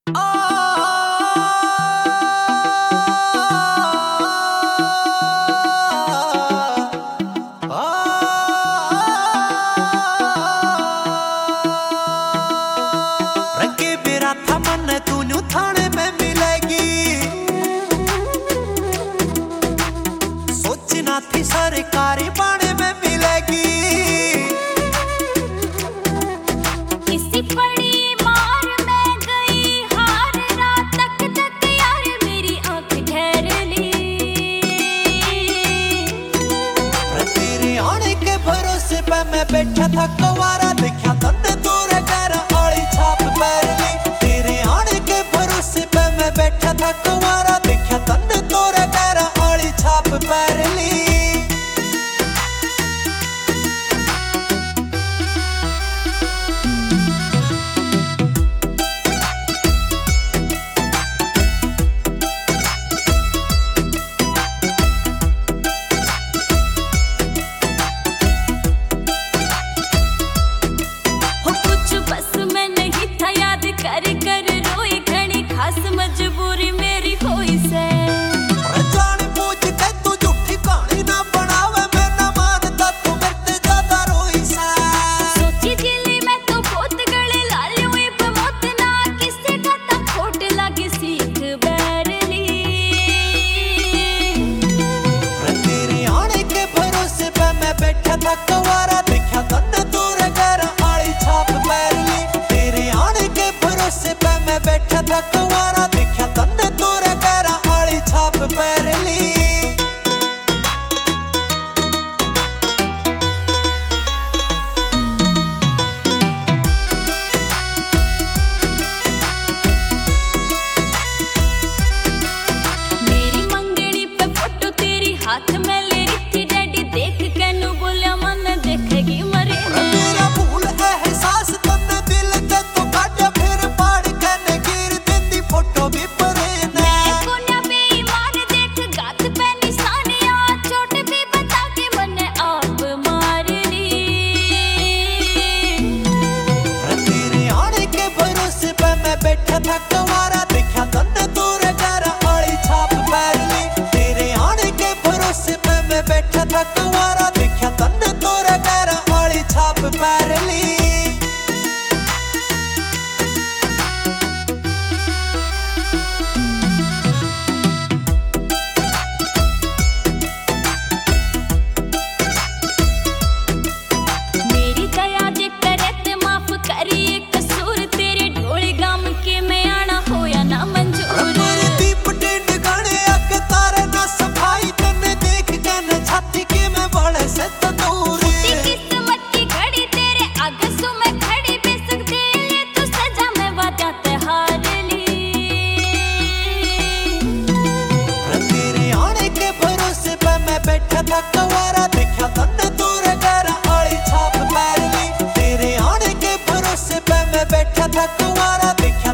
थाने में मिलेगी, सोचना थी सरकारी बाणे में मिलेगी। किसी पड़ी मार में गई हार, रात तक यार मेरी आंख ठहर ली। तेरे आने के भरोसे पे मैं बैठा था कुंवारा, देखा तन्ने तोरे गैर आली छाप पैर ली। तेरे आने के भरोसे पे मैं बैठा था कुंवारा, देखा तन्ने तोरे गैर आली छाप पैर ली। कर कर रोई घनी खास मजबूरी मेरी होई से। जान पूछ के तू झूठी कहानी ना बनावे, मैं ना मानता तू मेरे ज्यादा रोई से। सोची दिली मैं तो बहुत गले लालियो इब मौत ना किसी का ता खोट लगी सीख बैरली। तेरे आने के भरोसे पे मैं बैठा था कुंवारा, देखा तन्ने तोरे गैर आली छाप पैर ली। तेरे आने के भरोसे पे मैं बैठा था कुंवारा, देखा तन्ने तोरे गैर आली छाप पैर ली। मेरी मंगनी पे फोटो तेरी हाथ में ले रही थी डैडी, देख के नु बोलिया मन देखेगी मरे। मेरा भूल एहसास तन्ने दिल ते तू काट फिर पाड़ के ने गिर देती फोटो भी परे ने। कोन्या बेईमान देख गात पे निशानियां, चोट भी बता के मने आप मार ली। तेरे आने के भरोसे पे मैं बैठा था कुंवारा, देखा तन्ने तोरे गैर आली छाप पैर ली। तेरे आने के भरोसे पे मैं बैठा था कुंवारा, देखा तन्ने तोरे गैर आली छाप पैर ली। मेरी दया जे करे ते माफ करिए कसूर, तेरे ढोल गाम के मैं आना होया ना मंजूर। मेरे दीप टिंड गाने अग तारे ना सफाई, तन्ने देख के न छाती के मैं बड़े से तो दूर। किस्मत की घड़ी तेरे आगे सु मैं खड़ी, बेशक दे ले तू सजा मैं वादा ते हार ली। तेरे आने के भरोसे पे मैं बैठा था कुंवारा, देखा तन्ने तोरे गैर आली छाप पैर ली। तेरे आने के भरोसे पे मैं बैठा था कुंवारा, देखा